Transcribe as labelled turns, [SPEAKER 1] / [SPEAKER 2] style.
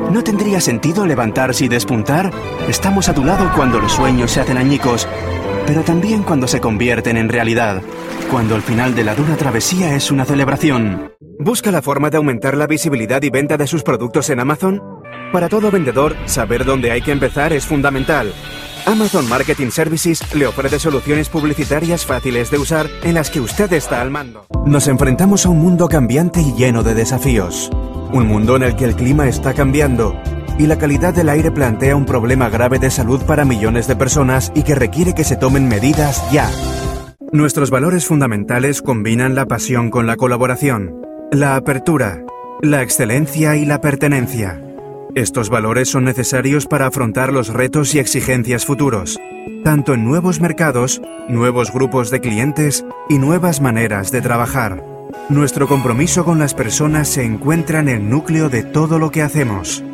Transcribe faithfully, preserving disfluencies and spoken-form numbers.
[SPEAKER 1] ¿No tendría sentido levantarse y despuntar? Estamos a tu lado cuando los sueños se hacen añicos, pero también cuando se convierten en realidad, cuando el final de la dura travesía es una celebración. ¿Busca la forma de aumentar la visibilidad y venta de sus productos en Amazon? Para todo vendedor, saber dónde hay que empezar es fundamental. Amazon Marketing Services le ofrece soluciones publicitarias fáciles de usar en las que usted está al mando. Nos enfrentamos a un mundo cambiante y lleno de desafíos. Un mundo en el que el clima está cambiando y la calidad del aire plantea un problema grave de salud para millones de personas y que requiere que se tomen medidas ya. Nuestros valores fundamentales combinan la pasión con la colaboración, la apertura, la excelencia y la pertenencia. Estos valores son necesarios para afrontar los retos y exigencias futuros, tanto en nuevos mercados, nuevos grupos de clientes y nuevas maneras de trabajar. Nuestro compromiso con las personas se encuentra en el núcleo de todo lo que hacemos.